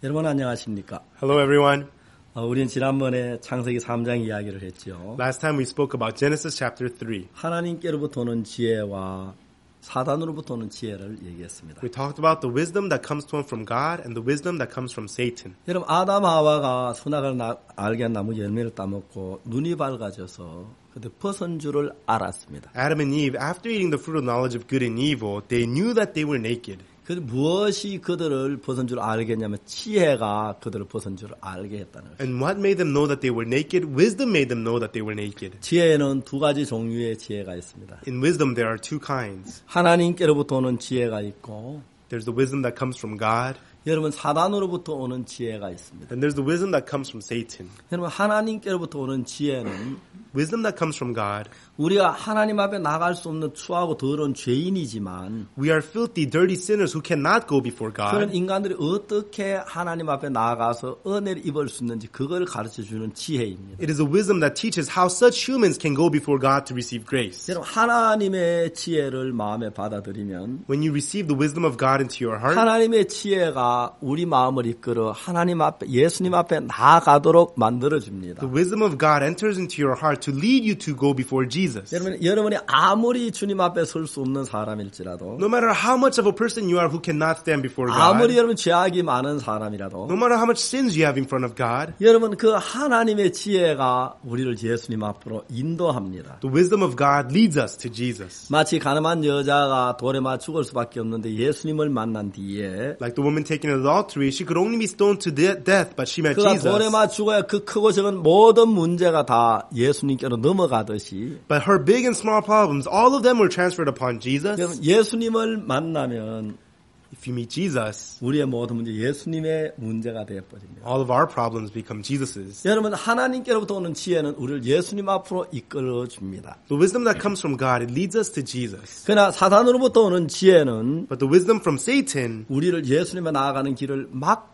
여러분 안녕하십니까? Hello, everyone. 우리는 지난번에 창세기 3장 이야기를 했죠. Last time we spoke about Genesis chapter 3. 하나님께로부터 오는 지혜와 사단으로부터 오는 지혜를 얘기했습니다. We talked about the wisdom that comes from God and the wisdom that comes from Satan. 여러분 아담 하와가 선악을 알게 한 나무 열매를 따먹고 눈이 밝아져서 그때 벗은 줄을 알았습니다. Adam and Eve, after eating the fruit of knowledge of good and evil, they knew that they were naked. 그 무엇이 그들을 벗은 줄 알게 했냐면 지혜가 그들을 벗은 줄 알게 했다는 거죠. And what made them know that they were naked? Wisdom made them know that they were naked. 지혜에는 두 가지 종류의 지혜가 있습니다. In wisdom, there are two kinds. 하나님께로부터 오는 지혜가 있고 There's the wisdom that comes from God, 여러분 사단으로부터 오는 지혜가 있습니다. and there's the wisdom that comes from Satan. 여러분 하나님께로부터 오는 지혜는 Wisdom that comes from God. 우리가 하나님 앞에 나갈 수 없는 추하고 더러운 죄인이지만 We are filthy, dirty sinners who cannot go before 그런 God. 인간들이 어떻게 하나님 앞에 나가서 은혜를 입을 수 있는지 그걸 가르쳐주는 지혜입니다. It is a wisdom that teaches how such humans can go before God to receive grace. 여러분 하나님의 지혜를 마음에 받아들이면 When you receive the wisdom of God into your heart, 하나님의 지혜가 우리 마음을 이끌어 하나님 앞에 예수님 앞에 나가도록 만들어줍니다. the wisdom of God enters into your heart to lead you to go before Jesus. 여러분이 아무리 주님 앞에 설 수 없는 사람일지라도 No matter how much of a person you are who cannot stand before 아무리 God, 여러분 죄악이 많은 사람이라도 no matter how much sins you have in front of God, 여러분 그 하나님의 지혜가 우리를 예수님 앞으로 인도합니다. the wisdom of God leads us to Jesus. 마치 가늠한 여자가 돌에 맞아 죽을 수밖에 없는데 예수님을 만난 뒤에 Like the woman taken in adultery, she could only be stoned to death, but she met 그가 돌에 Jesus. 맞아 죽어야 그 크고 작은 모든 문제가 다 예수님께로 넘어가듯이 But her big and small problems, all of them were transferred upon Jesus. 여러분 예수님을 만나면 If you meet Jesus, 우리의 모든 문제 예수님의 문제가 되어버립니다. all of our problems become Jesus's. 여러분 하나님께로부터 오는 지혜는 우리를 예수님 앞으로 이끌어 줍니다. The wisdom that comes from God, it leads us to Jesus. 그러나 사단으로부터 오는 지혜는 But the wisdom from Satan, 우리를 예수님에 나아가는 길을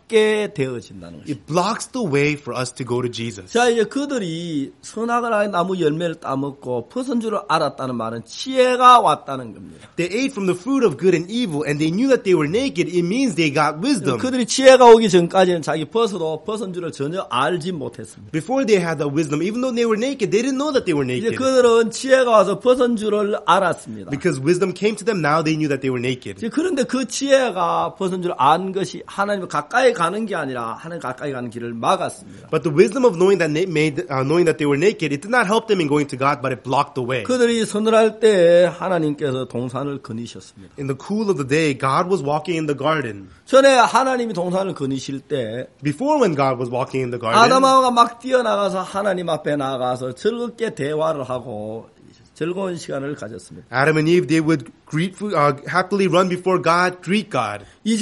막게 되어진다는 것입니다. it blocks the way for us to go to Jesus. 자 이제 그들이 선악을 알 나무 열매를 따먹고 벗은 줄을 알았다는 말은 지혜가 왔다는 겁니다. They ate from the fruit of good and evil, and they knew that they were naked. It means they got wisdom. 그들이 지혜가 오기 전까지는 자기 벗은 줄을 전혀 알지 못했습니다. Before they had that wisdom, even though they were naked, they didn't know that they were 이제 naked. 그들은 지혜가 와서 벗은 줄을 알았습니다. Because wisdom came to them, now they knew that they were naked. 이제 그런데 그 지혜가 벗은 줄을 안 것이 하나님 가까이 가는 게 아니라 하나님 가까이 가는 길을 막았습니다. But the wisdom of knowing that knowing that they were naked, it did not help them in going to God, but it blocked the way. 그들이 서늘할 때 하나님께서 동산을 거니셨습니다. In the cool of the day, God was walking in the garden. 전에 하나님이 동산을 거니실 때 Before, when God was walking in the garden, 아담하와가 막 뛰어나가서 하나님 앞에 나가서 즐겁게 대화를 하고 즐거운 시간을 가졌습니다. Adam and Eve, they would happily run before God, greet God.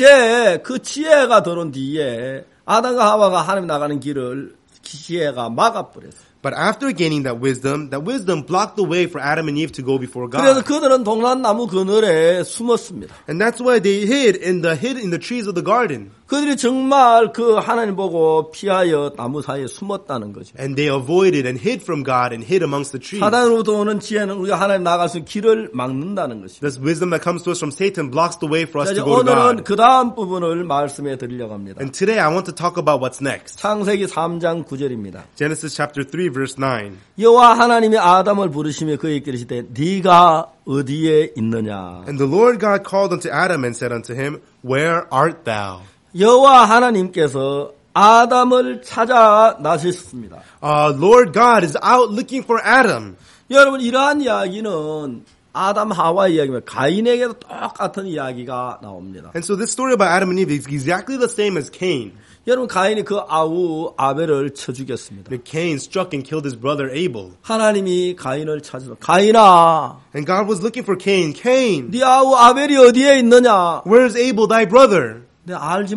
이제 그 지혜가 들어온 뒤에 아담과 하와가 하나님 나가는 길을 지혜가 막아버렸어요. But after gaining that wisdom blocked the way for Adam and Eve to go before 그래서 God. 그들은 동산나무 그늘에 숨었습니다. And that's why they hid in the trees of the garden. 그들이 정말 그 하나님 보고 피하여 나무 사이에 숨었다는 거죠. And they avoided and hid from God and hid amongst the trees. 사단으로부터 오는 지혜는 우리가 하나님 나갈 수 있는 길을 막는다는 것입니다. This wisdom that comes to us from Satan blocks the way for us 자, to go to 오늘은 God. 그 다음 부분을 말씀해 드리려고 합니다. And today I want to talk about what's next. 창세기 3장 9절입니다. Genesis chapter 3 verse 9. 여호와 하나님이 아담을 부르시며 그에게 이르시되 네가 어디에 있느냐. And the Lord God called unto Adam and said unto him, Where art thou? 여호와 하나님께서 아담을 찾아 나셨습니다. Lord God is out looking for Adam. 여러분 이러한 이야기는 아담 하와 이야기입니다. 가인에게도 똑같은 이야기가 나옵니다. And so this story about Adam and Eve is exactly the same as Cain. 여러분 가인이 그 아우 아벨을 쳐 죽였습니다. That Cain struck and killed his brother Abel. 하나님이 가인을 찾으러 가인아 And God was looking for Cain. Cain, 네 아우 아벨이 어디에 있느냐? where's Abel thy brother? 내가 알지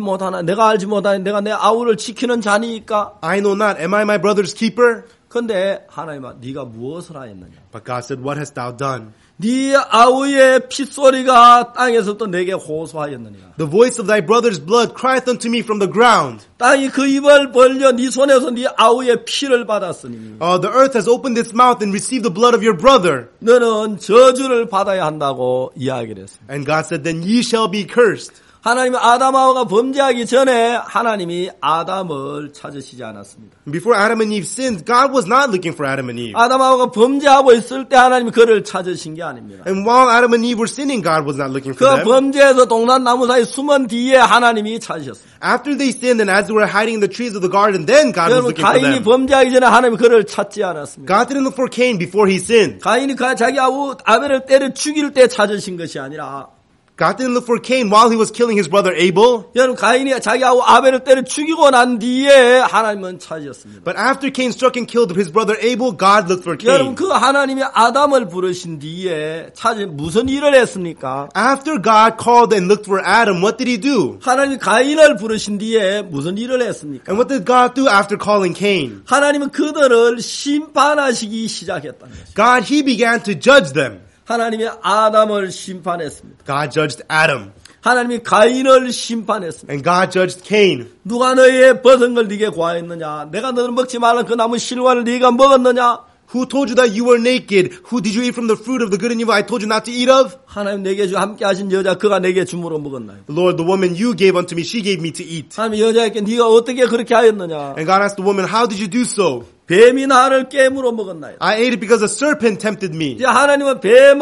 못하니 내가 내 아우를 지키는 자니까. I know not. Am I my brother's keeper? 근데 하나님아 네가 무엇을 하였느냐? But God said, What hast thou done? 네 아우의 핏소리가 땅에서부터 내게 호소하였느니라. The voice of thy brother's blood crieth unto me from the ground. 땅이 그 입을 벌려 네 손에서 네 아우의 피를 받았으니 The earth has opened its mouth and received the blood of your brother. 너는 저주를 받아야 한다고 이야기를 했습니다. And God said, Then ye shall be cursed. 하나님이 아담하고가 범죄하기 전에 하나님이 아담을 찾으시지 않았습니다. Before Adam and Eve sinned, God was not looking for Adam and Eve. 아담하고가 범죄하고 있을 때 하나님이 그를 찾으신 게 아닙니다. And while Adam and Eve were sinning, God was not looking 그 for them. 범죄에서 동산나무 사이 숨은 뒤에 하나님이 찾으셨습니다. After they sinned and as they were hiding in the trees of the garden, then God was 여러분 looking for 가인이 them. 범죄하기 전에 하나님이 그를 찾지 않았습니다. God didn't look for Cain before he sinned. 가인이 자기 아벨을 때려 죽일 때 찾으신 것이 아니라 God didn't look for Cain while he was killing his brother Abel. 여러분 가인이 자기 아벨을 때려 죽이고 난 뒤에 하나님은 찾으셨습니다. But after Cain struck and killed his brother Abel, God looked for 여러분 Cain. 그 하나님이 아담을 부르신 뒤에 무슨 일을 했습니까? After God called and looked for Adam, what did he do? 하나님이 가인을 부르신 뒤에 무슨 일을 했습니까? And what did God do after calling Cain? 하나님은 그들을 심판하시기 시작했다는 것입니다. God, he began to judge them. 하나님이 아담을 심판했습니다. God judged Adam. 하나님이 가인을 심판했습니다. And God judged Cain. 누가 너희의 벗은 걸 네게 구하였느냐? 내가 너를 먹지 말란 그 나무 실과를 네가 먹었느냐? Who told you that you were naked? Who did you eat from the fruit of the good and evil I told you not to eat of? 하나님 내게 함께 하신 여자 그가 내게 주므로 먹었나요? Lord, the woman you gave unto me, she gave me to eat. 하나님 여자에게 네가 어떻게 그렇게 하였느냐? And God asked the woman, how did you do so? 뱀이 나를 깨물어 먹었나요? I ate it because a serpent tempted me. 이제 하나님은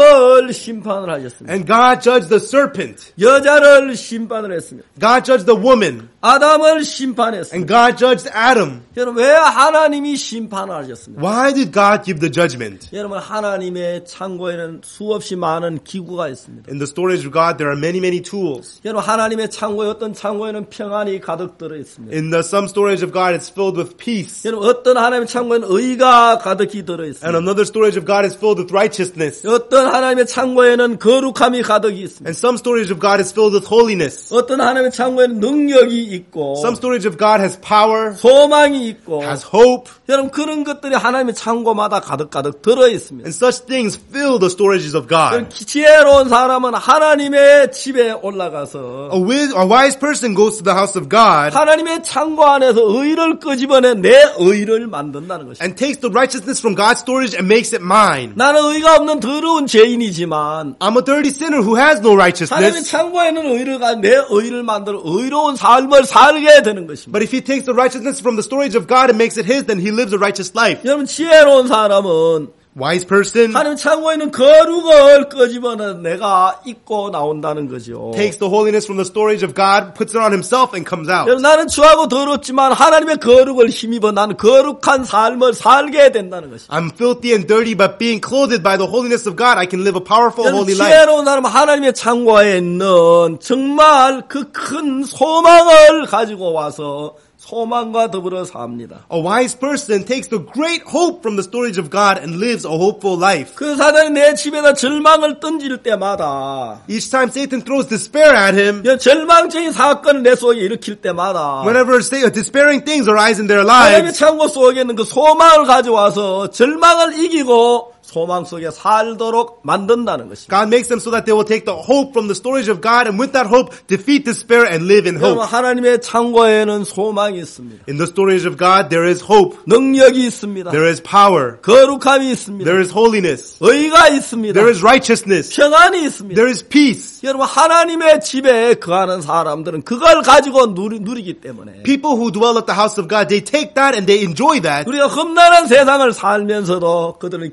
뱀을 심판을 하셨습니다. And God judged the serpent. 여자를 심판을 했습니다. God judged the woman. 아담을 심판했습니다. And God judged Adam. 여러분 왜 하나님이 심판을 하셨습니까? Why did God give the judgment? 여러분 하나님의 창고에는 수없이 많은 기구가 있습니다. In the storage of God, there are many, many tools. 여러분 하나님의 창고에 어떤 창고에는 평안이 가득 들어 있습니다. In the some storage of God, it's filled with peace. 여러분 어떤 하나님의 창고에는 의가 가득히 들어 And 있습니다. another storage of God is filled with righteousness. 어떤 하나님의 창고에는 거룩함이 가득히 있습니다. And some storage of God is filled with holiness. 어떤 하나님의 창고에는 능력이 있고 Some storage of God has power, 소망이 있고 has hope, 여러분 그런 것들이 하나님의 창고마다 가득 들어 있습니다. and such things fill the storages of God. 지혜로운 사람은 하나님의 집에 올라가서 A wise person goes to the house of God 하나님의 창고 안에서 의를 끄집어내 내 의를 만든다는 것입니다. and takes the righteousness from God's storage and makes it mine. 나는 의가 없는 더러운 죄인이지만 I'm a dirty sinner who has no 하나님의 righteousness. 창고에는 의를 가지고 내 의를 만들어 의로운 삶을 살게 되는 것입니다. But if he takes the righteousness from the storage of God and makes it his, then he lives a righteous life. 여러분 지혜로운 사람은 Wise person 하나님 창고에 있는 거룩을 끄집어내 내가 입고 나온다는 거죠. takes the holiness from the storage of God, puts it on himself, and comes out. 여러분 나는 추하고 더럽지만 하나님의 거룩을 힘입어 나는 거룩한 삶을 살게 된다는 것입니다. I'm filthy and dirty, but being clothed by the holiness of God, I can live a powerful, 여러분 holy life. 지혜로운 사람은 하나님의 창고에 있는 정말 그 큰 소망을 가지고 와서 소망과 더불어 삽니다. A wise person takes the great hope from the storage of God and lives a hopeful life. 그 사단이 내 집에다 절망을 던질 때마다 Each time Satan throws despair at him, 절망적인 사건을 내 속에 일으킬 때마다 whenever despairing things arise in their 하나님의 lives, 창고 속에 있는 그 소망을 가져와서 절망을 이기고 소망 속에 살도록 만든다는 것입니다. God makes them so that they will take the hope from the storage of God and with that hope defeat despair and live in 여러분 hope. 하나님의 창고에는 소망이 있습니다. In the storage of God, there is hope. 능력이 있습니다. There is power. 거룩함이 있습니다. There is holiness. 의가 있습니다. There is righteousness. 평안이 있습니다. There is peace. 여러분 하나님의 집에 거하는 사람들은 그걸 가지고 누리기 때문에 People who dwell at the house of God, they take that and they enjoy that. 우리가 험난한 세상을 살면서도 그들은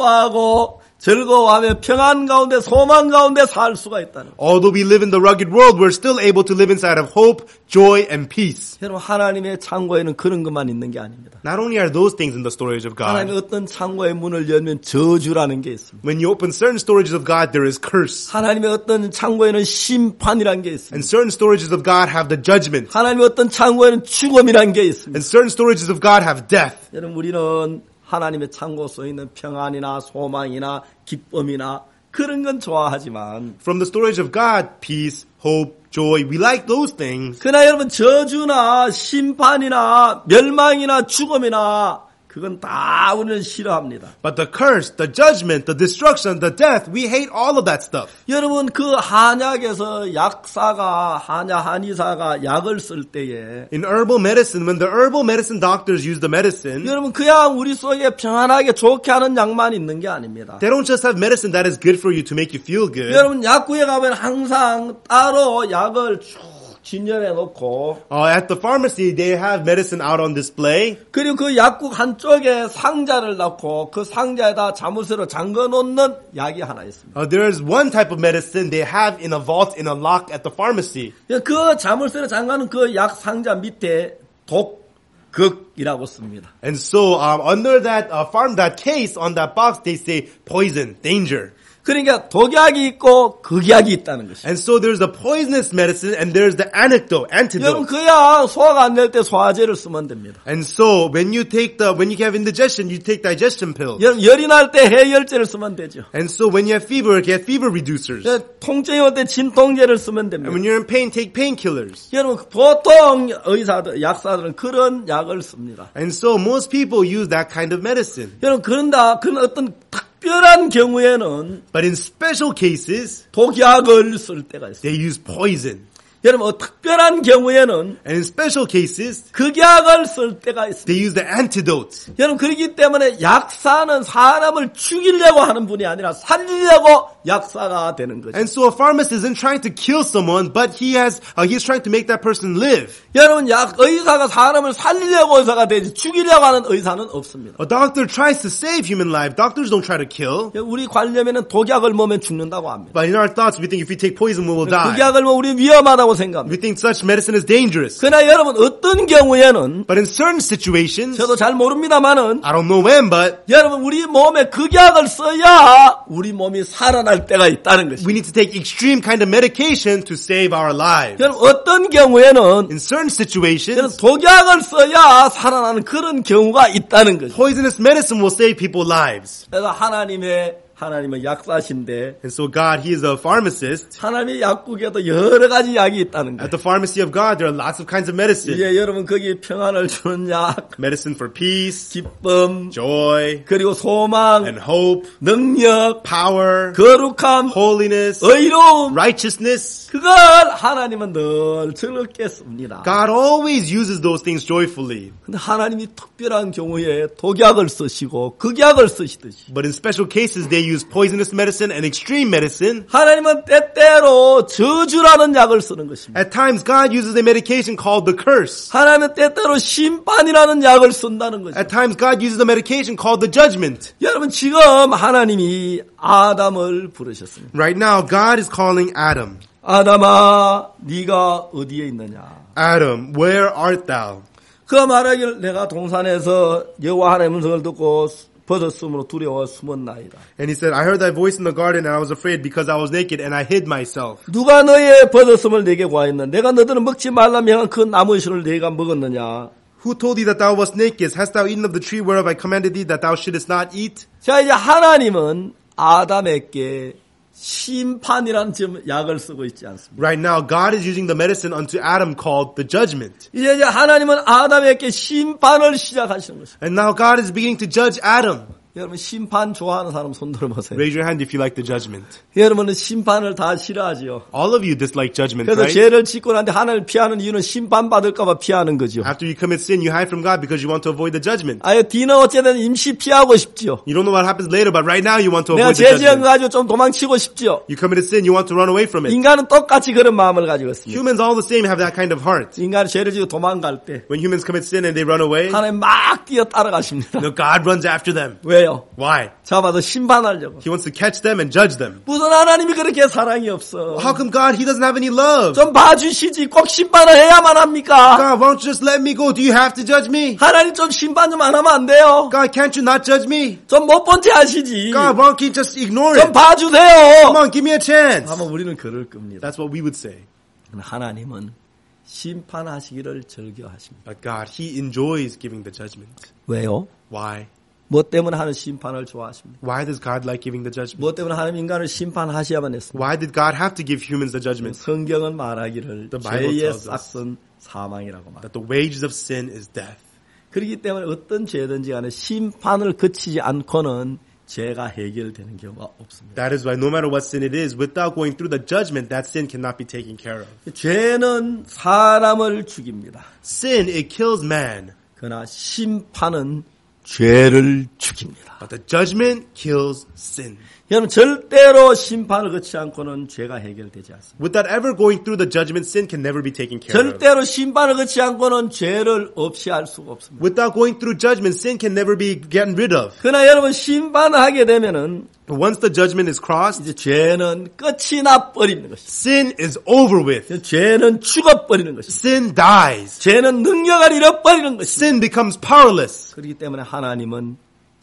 기뻐하고 즐거워하며 평안 가운데 소망 가운데 살 수가 있다는 거예요. Although we live in the rugged world, we're still able to live inside of hope, joy, and peace. 여러분 하나님의 창고에는 그런 것만 있는 게 아닙니다. Not only are those things in the storage of 하나님의 God, 어떤 창고의 문을 열면 저주라는 게 있습니다. when you open certain storages of God, there is curse. 하나님의 어떤 창고에는 심판이란 게 있습니다. And certain storages of God have the judgment. 하나님의 어떤 창고에는 죽음이란 게 있습니다. And certain storages of God have death. 여러분 우리는 하나님의 창고 속에 있는 평안이나 소망이나 기쁨이나 그런 건 좋아하지만 From the storage of God, peace, hope, joy, we like those things. 그러나 여러분 저주나 심판이나 멸망이나 죽음이나 그건 다 우리는 싫어합니다. But the curse, the judgment, the destruction, the death, we hate all of that stuff. 여러분 그 한약에서 한의사가 약을 쓸 때에 In herbal medicine, when the herbal medicine doctors use the medicine, 여러분 그냥 우리 속에 편안하게 좋게 하는 약만 있는 게 아닙니다. they don't just have medicine that is good for you to make you feel good. 여러분 약국에 가면 항상 따로 약을 쭉 진열해 놓고 At the pharmacy, they have medicine out on display. 그리고 그 약국 한쪽에 상자를 넣고 그 상자에다 자물쇠로 잠궈 놓는 약이 하나 있습니다. There's one type of medicine they have in a vault, in a lock at the pharmacy. 그 자물쇠로 잠가는 그 약 상자 밑에 독극이라고 씁니다. And so, under that that case on that box, they say poison, danger. 그러니까 독약이 있고 극약이 있다는 것이죠. And so there's the poisonous medicine and there's the 여러분 antidote. 그 약 소화가 안 될 때 소화제를 쓰면 됩니다. And so when you have indigestion, you take digestion pills. 여러분 열이 날 때 해열제를 쓰면 되죠. And so when you have fever, get fever reducers. 통증이 올 때 진통제를 쓰면 And 됩니다. when you're in pain, take painkillers. 여러분 보통 약사들은 그런 약을 씁니다. And so most people use that kind of medicine. 여러분 그런 어떤 특별한 경우에는 But in special cases, 독약을 쓸 때가 있어요. they use poison. 여러분 특별한 경우에는 And in special cases, 극약을 쓸 때가 있어요. they use the antidote. 여러분 그렇기 때문에 약사는 사람을 죽이려고 하는 분이 아니라 살리려고 약사가 되는 거죠. And so a pharmacist isn't trying to kill someone, but he's trying to make that person live. 여러분 의사가 사람을 살리려고 의사가 되지 죽이려고 하는 의사는 없습니다. A doctor tries to save human life. Doctors don't try to kill. 우리 관념에는 독약을 먹으면 죽는다고 합니다. But in our thoughts, we think if we take poison, we will die. 극약을 먹으면 우리 위험하다고 생각합니다. We think such medicine is dangerous. 그러나 여러분 어떤 경우에는 But in certain situations, 저도 잘 모릅니다만은 I don't know when, but 여러분 우리 몸에 극약을 써야 우리 몸이 살아날 때가 있다는 것입니다. we need to take extreme kind of medication to save our lives. 여러분 어떤 경우에는 In certain 여러분 situations, 독약을 써야 살아나는 그런 경우가 있다는 거죠. poisonous medicine will save people's lives. 그래서 하나님은 약사신데 And so God, He is a pharmacist. 하나님의 약국에도 여러 가지 약이 있다는 거예요. At the pharmacy of God, there are lots of kinds of medicine. 이제 여러분 거기 평안을 주는 약, Medicine for peace, 기쁨, joy, 그리고 소망, and hope, 능력, power, 거룩함, holiness, 의로움, righteousness. 그걸 하나님은 늘 즐겁게 씁니다. God always uses those things joyfully. 근데 하나님이 특별한 경우에 독약을 쓰시고 극약을 쓰시듯이 But in special cases, they use poisonous medicine and extreme medicine. 하나님은 때때로 저주라는 약을 쓰는 것입니다. At times, God uses a medication called the curse. 하나님은 때때로 심판이라는 약을 쓴다는 거죠. At times, God uses a medication called the judgment. 여러분 지금 하나님이 아담을 부르셨습니다. Right now, God is calling Adam. 아담아 네가 어디에 있느냐. Adam, where art thou? 그 말하기를 내가 동산에서 여호와 하나님의 음성을 듣고 벗었으므로 두려워 숨었나이다. And he said, I heard thy voice in the garden and I was afraid because I was naked and I hid myself. 누가 너의 벗었음을 내게 구하였나? 내가 너들은 먹지 말라 명한 그 나무의 실을 내가 먹었느냐? Who told thee that thou wast naked? Hast thou eaten of the tree whereof I commanded thee that thou shouldest not eat? 자 이제 하나님은 아담에게 심판이라는 지금 약을 쓰고 있지 않습니다. Right now, God is using the medicine unto Adam called the judgment. 이제 하나님은 아담에게 심판을 시작하시는 것입니다. And now God is beginning to judge Adam. 여러분 심판 좋아하는 사람 손 들어보세요. Raise your hand if you like the judgment. 여러분은 심판을 다 싫어하지요. All of you dislike judgment, 그래서 right? 죄를 짓고 나는데 하나님을 피하는 이유는 심판받을까 봐 피하는 거죠. After you commit sin, you hide from God because you want to avoid the judgment. 아예 뒤는 어쨌든 임시 피하고 싶지요. You don't know what happens later, but right now you want to 내가 avoid the 죄 지은 거 judgment. 가지고 좀 도망치고 싶지요. You committed sin, you want to run away from it. 인간은 똑같이 그런 마음을 가지고 있습니다. Humans all the same have that kind of heart. 인간은 죄를 지고 도망갈 때 When humans commit sin and they run away, 하나님 막 뛰어 따라가십니다. God runs after them. 왜요? Why? 잡아서 심판하려고. He wants to catch them and judge them. 무슨 하나님이 그렇게 사랑이 없어. How come God, He doesn't have any love? 좀 봐주시지. 꼭 심판을 해야만 합니까? God, why don't you just let me go? Do you have to judge me? 하나님 좀 심판 좀 안 하면 안 돼요? God, can't you not judge me? 좀 못 본 채 하시지. God, why don't you just ignore 좀 it? 봐주세요. Come on, give me a chance. 아마 우리는 그럴 겁니다. That's what we would say. 하나님은 심판하시기를 즐겨하십니다. But God, He enjoys giving the judgment. 왜요? Why? 뭐 때문에 하는 심판을 좋아하십니까? Why does God like giving the judgment? 뭐 때문에 하나님 인간을 심판하셔야만 했습니까? Why did God have to give humans the judgment? 성경은 말하기를 The Bible 죄의 tells us 싹은 사망이라고 말합니다. That the wages of sin is death. 그렇기 때문에 어떤 죄든지 간에 심판을 거치지 않고는 죄가 해결되는 경우가 없습니다. That is why no matter what sin it is, without going through the judgment, that sin cannot be taken care of. 죄는 사람을 죽입니다. Sin, it kills man. 그러나 심판은 죄를 죽입니다. But the judgment kills sin. 여러분 절대로 심판을 거치지 않고는 죄가 해결되지 않습니다. Without ever going through the judgment, sin can never be taken care of. 절대로 심판을 거치지 않고는 죄를 없이 할 수가 없습니다. Without going through judgment, sin can never be gotten rid of. 그러나 여러분 심판을 하게 되면은 But once the judgment is crossed, 이제 죄는 끝이 나버리는 것입니다. sin is over with. 죄는 죽어버리는 것입니다. Sin dies. 죄는 능력을 잃어버리는 것입니다. Sin becomes powerless. 그렇기 때문에 하나님은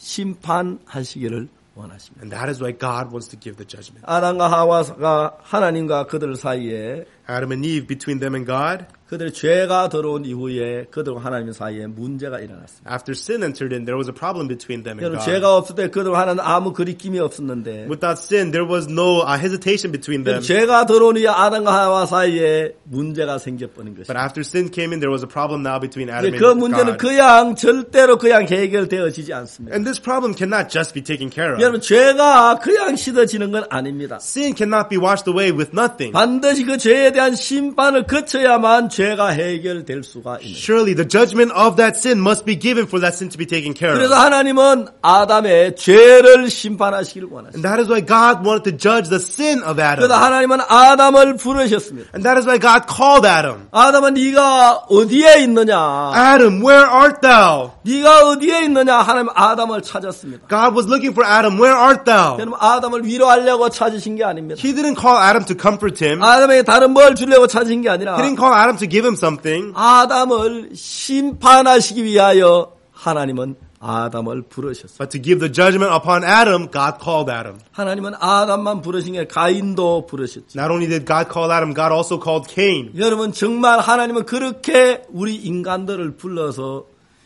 심판하시기를 원하십니다. And that is why God wants to give the judgment. 아담과 하와가 하나님과 그들 사이에 Adam and Eve, between them and God, 그들의 죄가 들어온 이후에 그들과 하나님 사이에 문제가 일어났습니다. after sin entered in, there was a problem between them and 여러분 God. 죄가 없을 때 그들과 하나님 아무 거리낌이 없었는데 Without sin, there was no hesitation between them. 죄가 들어온 이후에 아담과 하와 사이에 문제가 생겨버린 But 것입니다. after sin came in, there was a problem now between Adam 그 and 문제는 God. 그냥 절대로 그냥 해결되어지지 않습니다. And this problem cannot just be taken care of. 여러분 죄가 그냥 씻어지는 건 아닙니다. Sin cannot be washed away with nothing. 반드시 그 죄에 대한 심판을 거쳐야만 죄가 해결될 수가 있습니다. Surely the judgment of that sin must be given for that sin to be taken care 그래서 of. 하나님은 아담의 죄를 심판하시길 원하십니다. And that is why God wanted to judge the sin of Adam. 그래서 하나님은 아담을 부르셨습니다. And that is why God called Adam. 아담아 네가 어디에 있느냐? Adam, where art thou? 네가 어디에 있느냐? 하나님 아담을 찾았습니다. God was looking for Adam. Where art thou? 여러분 아담을 위로하려고 찾으신 게 아닙니다. He didn't call Adam to comfort him. 아담에게 다른 뭘 주려고 찾으신 게 아니라 He didn't call Adam to give him something. 아담을 심판하시기 위하여 하나님은 아담을 부르셨어요. But to give the judgment upon Adam, God called Adam. 하나님은 아담만 부르신 게 가인도 부르셨죠. Not only did God call Adam, God also called Cain. 여러분 정말 하나님은 그렇게 우리 인간들을 불러서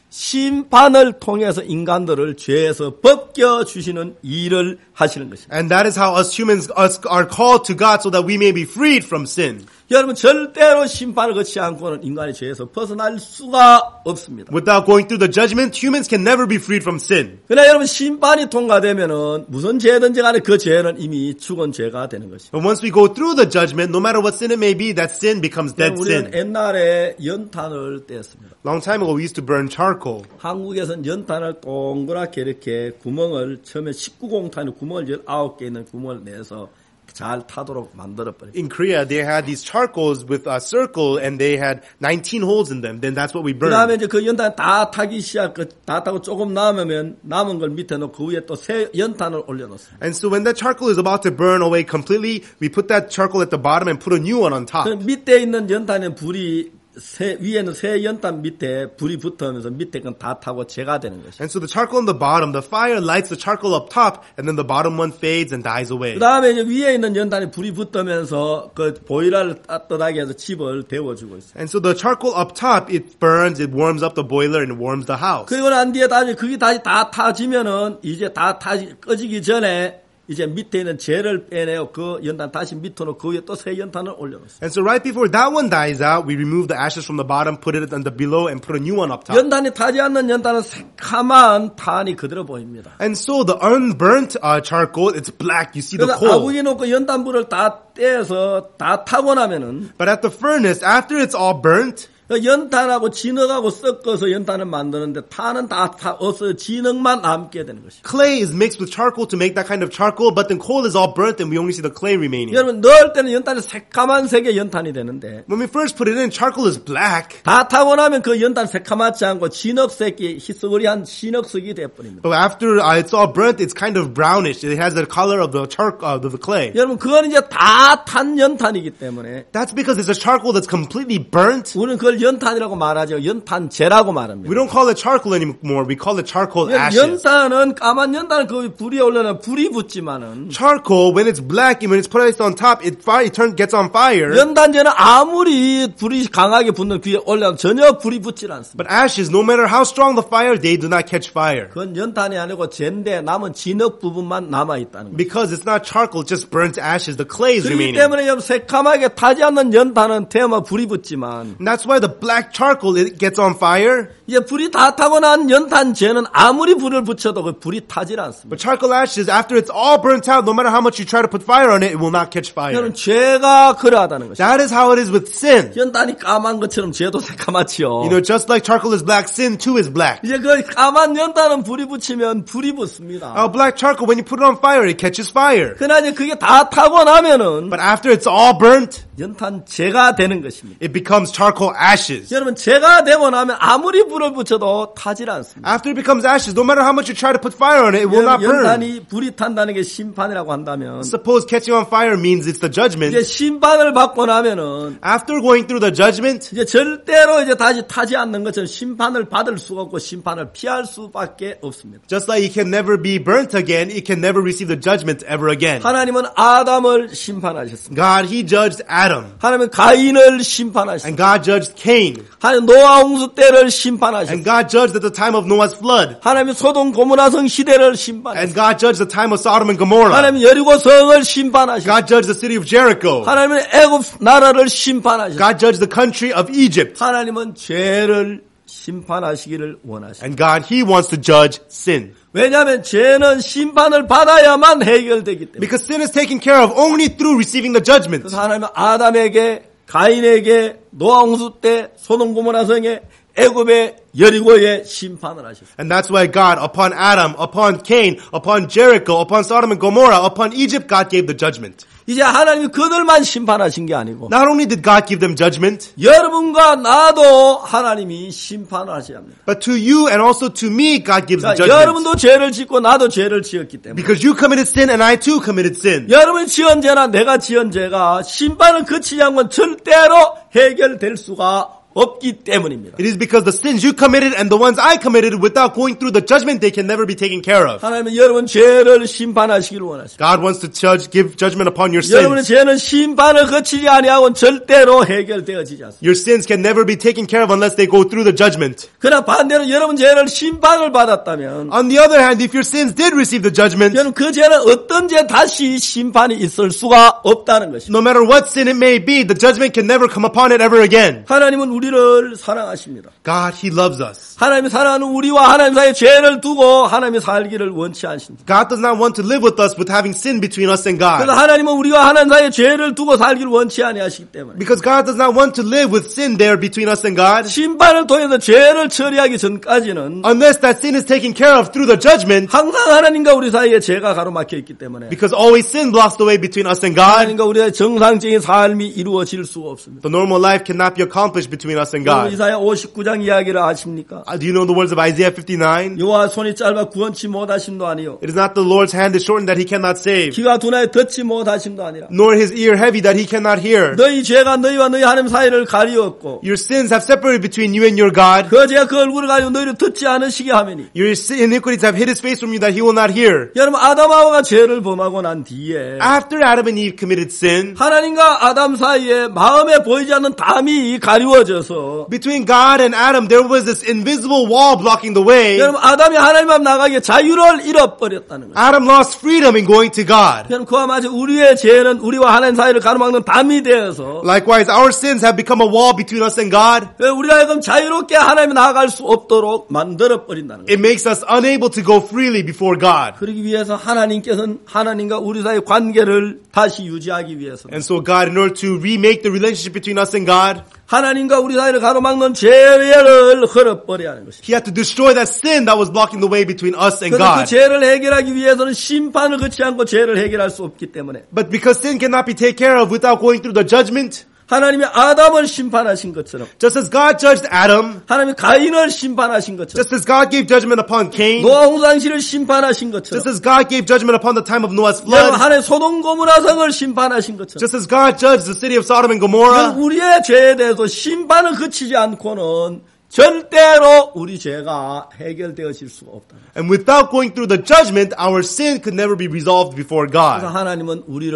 심판을 통해서 인간들을 죄에서 벗겨주시는 일을 하시는 것입니다. And that is how us humans are called to God so that we may be freed from sin. 여러분 절대로 심판을 거치지 않고는 인간의 죄에서 벗어날 수가 없습니다. Without going through the judgment, humans can never be freed from sin. 그러나 여러분 심판이 통과되면은 무슨 죄든지 간에 그 죄는 이미 죽은 죄가 되는 것입니다. But once we go through the judgment, no matter what sin it may be, that sin becomes dead 우리는 sin. 옛날에 연탄을 떼었습니다. Long time ago, we used to burn charcoal. 한국에서는 연탄을 동그랗게 이렇게 구멍을 처음에 19공탄의 구멍을 19개 있는 구멍을 내서 잘 타도록 만들어버립니다. In Korea, they had these charcoals with a circle and they had 19 holes in them. Then that's what we 그 다음에 burned. 이제 그 연탄 다 타기 다 타고 조금 남으면 남은 걸 밑에 놓고 그 위에 또 새 연탄을 올려놓습니다. And so when that charcoal is about to burn away completely, we put that charcoal at the bottom and put a new one on top. 그 밑에 있는 연탄에 불이 위에는 새 연탄 밑에 불이 붙으면서 밑에 건 다 타고 재가 되는 것이죠. And so the charcoal on the bottom, the fire lights the charcoal up top, and then the bottom one fades and dies away. 그 다음에 이제 위에 있는 연탄에 불이 붙으면서 그 보일러를 따뜻하게 해서 집을 데워주고 있어요. And so the charcoal up top, it burns, it warms up the boiler and it warms the house. 그리고 난 뒤에 다시 그게 다시 다 타지면은 이제 다 꺼지기 전에 이제 밑에 있는 재를 빼내고 그 연탄 다시 밑으로 그 위에 또 새 연탄을 올려놓습니다. And so right before that one dies out, we remove the ashes from the bottom, put it on the below, and put a new one up top. 연탄이 타지 않는 연탄은 새카만 탄이 그대로 보입니다. And so the unburnt charcoal, it's black. You see the 그래서 coal. 아구에 놓고 연탄불을 다 떼서 다 타고 나면은 But at the furnace, after it's all burnt, 연탄하고 진흙하고 섞어서 연탄을 만드는데 탄은 다 없어요. 진흙만 남게 되는 것이죠. clay is mixed with charcoal to make that kind of charcoal, but then coal is all burnt and we only see the clay remaining. 여러분 넣을 때는 연탄이 새카만 색의 연탄이 되는데 When we first put it in, charcoal is black. 다 타고 나면 그 연탄 새카맣지 않고 진흙색이 희석으리한 진흙색이 되어버립니다. But after it's all burnt, it's kind of brownish. It has the color of the of the clay. 여러분 그건 이제 다 탄 연탄이기 때문에 That's because it's a charcoal that's completely burnt. 우리는 그걸 연탄이라고 말하죠. 연탄재라고 말합니다. We don't call it charcoal anymore. We call it charcoal ashes. 연탄은 까만 연탄은 그 불이 올려면 불이 붙지만은 Charcoal, when it's black and when it's placed on top, it gets on fire. 연탄재는 아무리 불이 강하게 붙는 귀에 올려면 전혀 불이 붙질 않습니다. But ashes, no matter how strong the fire, they do not catch fire. 그건 연탄이 아니고 젠데 남은 진흙 부분만 남아 있다는 거예요. Because it's not charcoal, just burnt ashes. The clay is 그렇기 remaining. 때문에 새카맣게 타지 않는 연탄은 태어나 불이 붙지만 And that's why the black charcoal it gets on fire, 이제 불이 다 타고 난 연탄재는 아무리 불을 붙여도 그 불이 타질 않습니다. but charcoal ashes, after it's all burnt out, no matter how much you try to put fire on it, it will not catch fire. 여러분 죄가 그러하다는 것이죠. That is how it is with sin. 연탄이 까만 것처럼 죄도 새까맣지요. You know, just like charcoal is black, sin too is black. 이제 그 까만 연탄은 불이 붙이면 불이 붙습니다. Black charcoal, when you put it on fire, it catches fire. 그러나 이제 그게 다 타고 나면은 But after it's all burnt, 연탄재가 되는 것입니다. it becomes charcoal ashes. 여러분 재가 되고 나면 아무리 불을 붙여도 타질 않습니다. After it becomes ashes, no matter how much you try to put fire on it, it will not burn. 연탄이 불이 탄다는 게 심판이라고 한다면 Suppose catching on fire means it's the judgment. 이제 심판을 받고 나면은 After going through the judgment, 이제 절대로 이제 다시 타지 않는 것처럼 심판을 받을 수가 없고 심판을 피할 수밖에 없습니다. just like it can never be burnt again, it can never receive the judgment ever again. 하나님은 아담을 심판하셨습니다. God, He judged Adam. 하나님은 가인을 심판하셨습니다. And God judged Cain. 하나님 노아 홍수 때를 And 심판하셨습니다. God judged at the time of Noah's flood. 하나님 소돔 고모라성 시대를 심판하셨습니다. And God judged the time of Sodom and Gomorrah. 하나님 여리고 성을 심판하셨습니다. God judged the city of Jericho. 하나님은 애굽 나라를 심판하셨습니다. God judged the country of Egypt. 하나님은 죄를 심판하시기를 원하십니다. And God, He wants to judge sin. 왜냐하면 죄는 심판을 받아야만 해결되기 때문에. Because sin is taken care of only through receiving the judgment. 그래서 하나님은 아담에게, 가인에게, 노아 홍수 때, 소돔 고모라 성에, 애굽의 여리고에 심판을 하셨습니다. And that's why God, upon Adam, upon Cain, upon Jericho, upon Sodom and Gomorrah, upon Egypt, God gave the judgment. 이제 하나님이 그들만 심판하신 게 아니고 Not only did God give them judgment, 여러분과 나도 하나님이 심판을 하셔야 합니다. but to you and also to me, God gives the 자, judgment. 여러분도 죄를 짓고 나도 죄를 지었기 때문에 Because you committed sin and I too committed sin. 여러분이 지은 죄나 내가 지은 죄가 심판을 거치지 않고는 절대로 해결될 수가 없기 때문입니다. It is because the sins you committed and the ones I committed without going through the judgment, they can never be taken care of. 하나님은 여러분 죄를 심판하시기를 원하십니다. God wants to give judgment upon your 여러분의 sins. 죄는 심판을 거치지 아니하고는 절대로 해결되어지지 않습니다. Your sins can never be taken care of unless they go through the judgment. 그러나 반대로 여러분 죄를 심판을 받았다면 On the other hand, if your sins did receive the judgment, 여러분 그 죄는 어떤 죄 다시 심판이 있을 수가 없다는 것입니다. no matter what sin it may be, the judgment can never come upon it ever again. 하나님은 우리를 사랑하십니다. God, He loves us. 하나님이 사랑하는 우리와 하나님 사이에 죄를 두고 하나님이 살기를 원치 않습니다. God does not want to live with us with having sin between us and 그래서 God. 하나님은 우리와 하나님 사이에 죄를 두고 살기를 원치 아니하시기 때문에 Because God does not want to live with sin there between us and God. 심판을 통해서 죄를 처리하기 전까지는 Unless that sin is taken care of through the judgment, 항상 하나님과 우리 사이에 죄가 가로막혀 있기 때문에 because always sin blocks the way between us and God, 하나님과 우리 사이의 정상적인 삶이 이루어질 수가 없습니다. the normal life cannot be accomplished between us and God. 이사야 59장 이야기를 아십니까? Do you know the words of Isaiah 59? 여호와 손이 짧아 구원치 못하심도 아니요 It is not the Lord's hand is shortened that He cannot save, 귀가 둔하여 듣지 못하심도 아니라 nor His ear heavy that He cannot hear. 너희 죄가 너희와 너희 하나님 사이를 가리었고 Your sins have separated between you and your God. 그 죄가 그 얼굴을 가리고 너희를 듣지 않으시게 하매니 Your iniquities have hid His face from you that He will not hear. 여러분 아담하와가 죄를 범하고 난 뒤에 After Adam and Eve committed sin, 하나님과 아담 사이에 마음에 보이지 않는 담이 가리워져서 between God and Adam, there was this invisible wall blocking the way. 여러분 아담이 하나님 앞 나가기에 자유를 잃어버렸다는 거예요. Adam lost freedom in going to God. 여러분 그와 마치 우리의 죄는 우리와 하나님 사이를 가로막는 담이 되어서 Likewise, our sins have become a wall between us and God. 우리가 지금 자유롭게 하나님에 나아갈 수 없도록 만들어버린다는 거예요. It makes us unable to go freely before God. 그러기 위해서 하나님께서는 하나님과 우리 사이의 관계를 다시 유지하기 위해서 And so God, in order to remake the relationship between us and God, 하나님과 우리 사이를 가로막는 죄를 헐어버려야 하는 것입니다. He had to destroy that sin that was blocking the way between us and 그런데 그 God. 죄를 해결하기 위해서는 심판을 거치지 않고 죄를 해결할 수 없기 때문에 But because sin cannot be taken care of without going through the judgment, 하나님이 아담을 심판하신 것처럼 just as God judged Adam, 하나님이 가인을 심판하신 것처럼 just as God gave judgment upon Cain, 노아 홍수를 심판하신 것처럼 just as God gave judgment upon the time of Noah's 여러분 flood, 하나님 소돔 고모라 성을 심판하신 것처럼 just as God judged the city of Sodom and Gomorrah, 우리의 죄에 대해서 심판을 거치지 않고는 절대로 우리 죄가 해결되어질 수가 없다. and without going through the judgment, our sin could never be resolved before 그래서 God. 하나님은 우리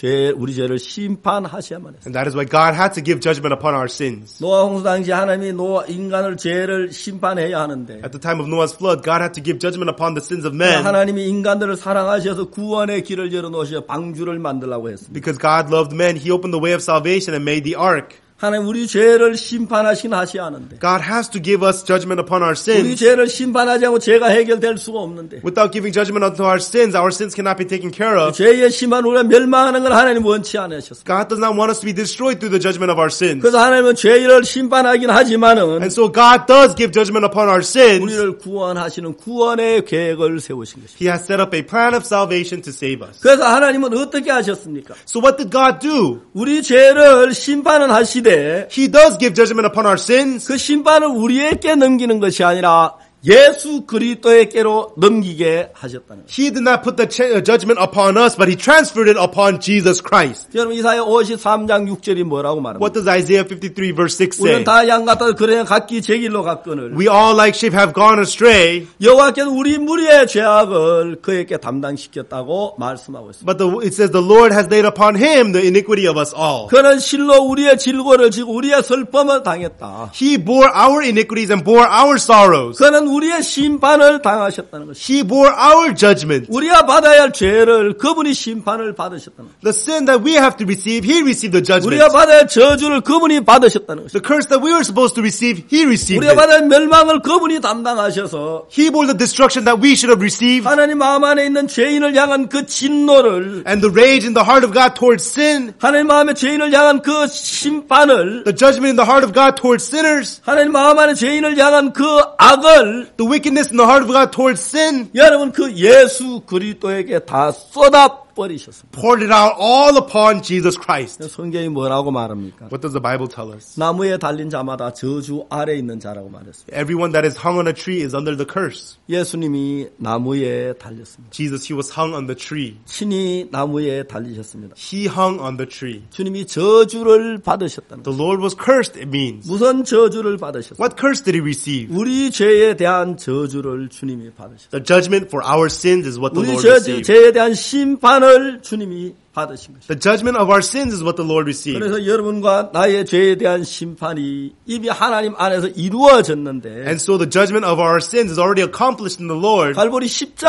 죄를 심판하셔야만 했어요. And that is why God had to give judgment upon our sins. 노아 홍수 당시 하나님이 인간을 죄를 심판해야 하는데 At the time of Noah's flood, God had to give judgment upon the sins of men 하나님이 인간들을 사랑하셔서 구원의 길을 열어놓으셔 방주를 만들라고 했습니다. because God loved men. He opened the way of salvation and made the ark. 하나님 우리 죄를 심판하시긴 하시하는데 God has to give us judgment upon our 우리 sins. 죄를 심판하지 않고 죄가 해결될 수가 없는데 Without giving judgment unto our sins cannot be taken care of. 죄의 심판 우리가 멸망하는 걸 하나님 원치 않으셨습니다. God does not want us to be destroyed through the judgment of our sins. 그래서 하나님은 죄를 심판하긴 하지만은 And so God does give judgment upon our sins. 우리를 구원하시는 구원의 계획을 세우신 것입니다. He has set up a plan of salvation to save us. 그래서 하나님은 어떻게 하셨습니까? So what did God do? 우리 죄를 심판은 하시되 He does give judgment upon our sins. 그 심판을 우리에게 넘기는 것이 아니라 예수 그리스도에게로 넘기게 하셨다는 거예요. He did not put the judgment upon us, but He transferred it upon Jesus Christ. 여러분 이사야 53장 6절이 뭐라고 말합니까? What does Isaiah 53 verse 6 say? 우리는 다 양 같아서 그러냐 각기 제 길로 갔거늘 We all like sheep have gone astray, 여호와께서 우리 무리의 죄악을 그에게 담당시켰다고 말씀하고 있습니다. but it says the Lord has laid upon Him the iniquity of us all. 그는 실로 우리의 질고를 지고 우리의 슬픔을 당했다. He bore our iniquities and bore our sorrows. 그는 우리의 심판을 당하셨다는 것입니다. He bore our judgment. 우리가 받아야 할 죄를 그분이 심판을 받으셨다는 것입니다. The sin that we have to receive, He received the judgment. 우리가 받아야 할 저주를 그분이 받으셨다는 것입니다. The curse that we were supposed to receive, He received 우리가 it. 받아야 할 멸망을 그분이 담당하셔서 He bore the destruction that we should have received. 하나님 마음 안에 있는 죄인을 향한 그 진노를 And the rage in the heart of God towards sin, 하나님 마음에 죄인을 향한 그 심판을 the judgment in the heart of God towards sinners, 하나님 마음 안에 죄인을 향한 그 악을 the wickedness in the heart of God towards sin, 여러분 그 예수 그리스도에게 다 쏟아 버리셨습니다. poured it out all upon Jesus Christ. 성경이 뭐라고 말합니까? What does the Bible tell us? 나무에 달린 자마다 저주 아래 있는 자라고 말했습니다. Everyone that is hung on a tree is under the curse. 예수님이 나무에 달렸습니다. Jesus, He was hung on the tree. 친히 나무에 달리셨습니다. He hung on the tree. 주님이 저주를 받으셨다는 The 것. Lord was cursed, it means. 무슨 저주를 받으셨어요? What curse did He receive? 우리 죄에 대한 저주를 주님이 받으셨어요. The judgment for our sins is what the 우리 Lord received. 죄에 대한 심판을 주님이 받으신 것입니다. The judgment of our sins is what the Lord received. 그래서 여러분과 나의 죄에 대한 심판이 이미 하나님 안에서 이루어졌는데 And so the judgment of our sins is already accomplished in the Lord. 갈보리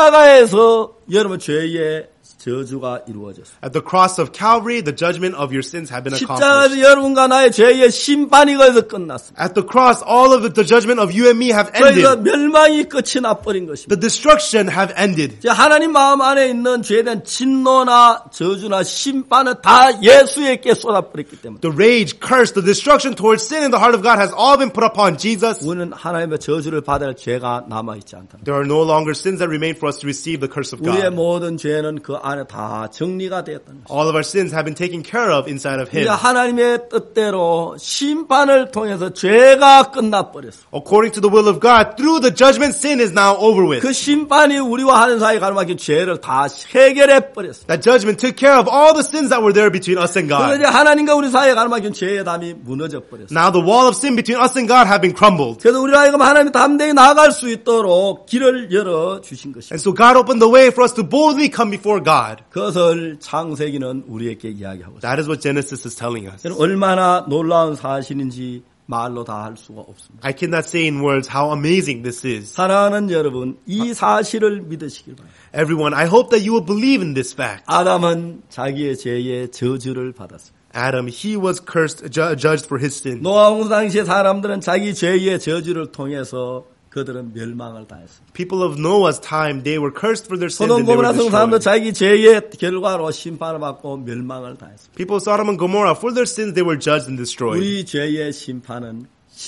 십자가에서 여러분 죄의 저주가 이루어졌어요. At the cross of Calvary, the judgment of your sins have been accomplished. 십자가에서 여러분과 나의 죄의 심판이 거기서 끝났습니다. At the cross, all of the judgment of you and me have 그래서 ended. 멸망이 끝이 나버린 것입니다. The destruction have ended. 이제 하나님 마음 안에 있는 죄에 대한 진노나 저주나 심판은 다 예수에게 쏟아버렸기 때문에 The rage, curse, the destruction towards sin in the heart of God has all been put upon Jesus. 우리는 하나님의 저주를 받아야 할 죄가 남아있지 않다. There are no longer sins that remain for us to receive the curse of 우리의 God. 모든 죄는 그 안에 다 정리가 되었다는 것입니다. All of our sins have been taken care of inside of 이제 Him. 하나님의 뜻대로 심판을 통해서 죄가 끝나버렸어. According to the will of God, through the judgment, sin is now over with. 그 심판이 우리와 하는 사이에 가로막힌 죄를 다 해결해 버렸어. That judgment took care of all the sins that were there between us and 그래서 God. 이제 하나님과 우리 사이에 가로막힌 죄의 담이 무너져 버렸어. Now the wall of sin between us and God have been crumbled. 그래서 우리가 하여금 하나님 담대히 나아갈 수 있도록 길을 열어 주신 것입니다. And so God opened the way for us to boldly come before God. 그것을 창세기는 우리에게 이야기하고 있습니다. That is what Genesis is telling us. 얼마나 놀라운 사실인지 말로 다 할 수가 없습니다. I cannot say in words how amazing this is. 사랑하는 여러분, 이 사실을 믿으시길 바랍니다. Everyone, I hope that you will believe in this fact. 아담은 자기의 죄의 저주를 받았습니다. Adam, he was cursed, judged for his sin. 노아 홍수 당시의 사람들은 자기 죄의 저주를 통해서 그들은 멸망을 당했습니다. People of Noah's time, they were cursed for their sins and 소돔 they were 고모라 성 사람도 destroyed. 자기 죄의 결과로 심판을 받고 멸망을 당했습니다. People of Sodom and Gomorrah, for their sins, they were judged and destroyed. 우리 죄의 심판은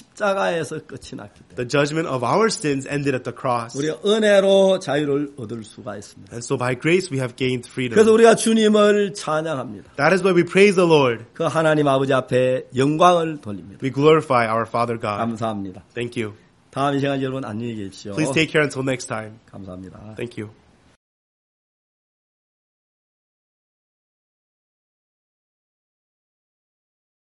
십자가에서 끝이 났기 때문에 The judgment of our sins ended at the cross. 우리가 은혜로 자유를 얻을 수가 있습니다. And so by grace, we have gained freedom. 그래서 우리가 주님을 찬양합니다. That is why we praise the Lord. 그 하나님 아버지 앞에 영광을 돌립니다. We glorify our Father God. 감사합니다. Thank you. 다음 이 시간 여러분 안녕히 계십시오. Please take care until next time. 감사합니다. Thank you.